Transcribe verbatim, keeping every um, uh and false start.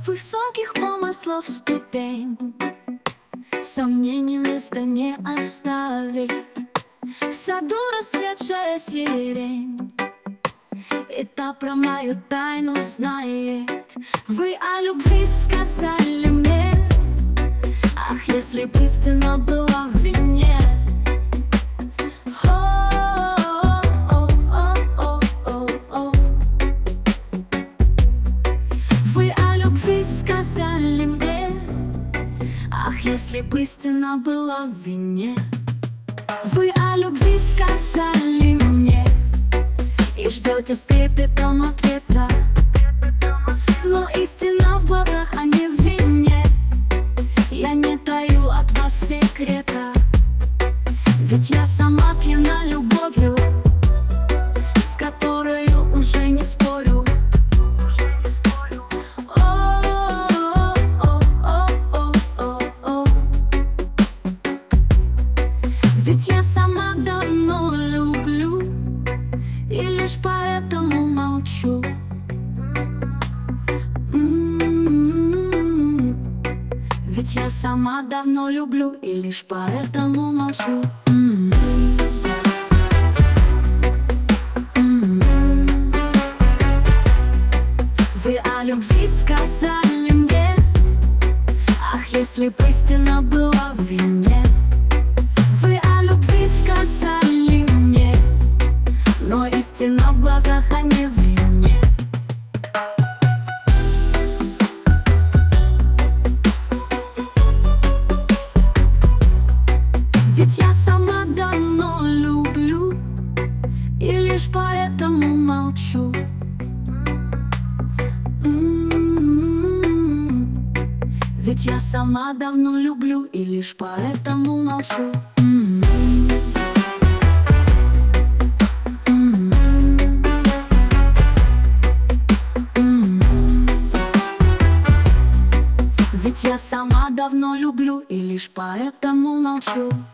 высоких помыслов ступень, сомнений места не оставит. В саду расцветшая сирень, и та про мою тайну знает. Вы о любви сказали мне, ах, если б истина была в вине. Вы о любви сказали мне, ах, если б истина была в вине. Вы о любви сказали мне и ждете с трепетом ответа, но истина в глазах, а не в вине. Я не таю от вас секрета, ведь я сама пьяна любовью, с которой уже не спорю. Ведь я сама давно люблю и лишь поэтому молчу. М-м-м. Ведь я сама давно люблю и лишь поэтому молчу. М-м. М-м. Вы о любви сказали мне, ах, если б истина была в вине. Вы о любви сказали мне, но истина в глазах, а не в вине. Ведь я сама давно люблю и лишь поэтому молчу. М-м-м. Ведь я сама давно люблю и лишь поэтому молчу. М-м. М-м. М-м. Ведь я сама давно люблю и лишь поэтому молчу.